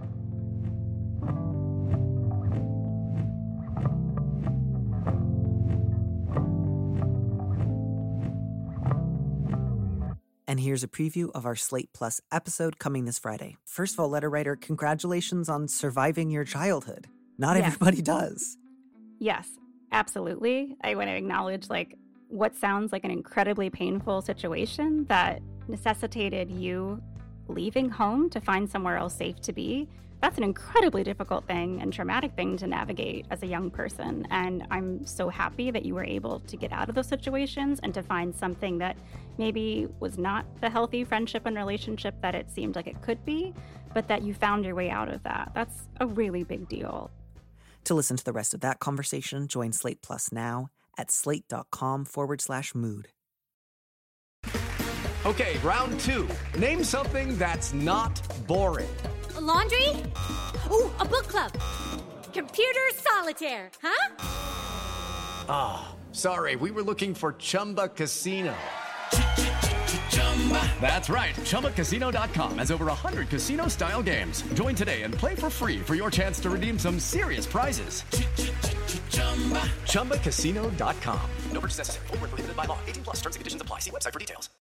And here's a preview of our Slate Plus episode coming this Friday. First of all, letter writer, congratulations on surviving your childhood. Not yes. everybody does. Yes, absolutely. I want to acknowledge like what sounds like an incredibly painful situation that necessitated you leaving home to find somewhere else safe to be. That's an incredibly difficult thing and traumatic thing to navigate as a young person. And I'm so happy that you were able to get out of those situations and to find something that maybe was not the healthy friendship and relationship that it seemed like it could be, but that you found your way out of that. That's a really big deal. To listen to the rest of that conversation, join Slate Plus now at slate.com forward slash mood. Okay, round two. Name something that's not boring. A laundry? Ooh, a book club. Computer solitaire, huh? Ah, oh, sorry, we were looking for Chumba Casino. That's right, Chumba Casino dot com has over one hundred casino-style games. Join today and play for free for your chance to redeem some serious prizes. Chumba Casino dot com. No purchase necessary. Void where prohibited by law. eighteen plus terms and conditions apply. See website for details.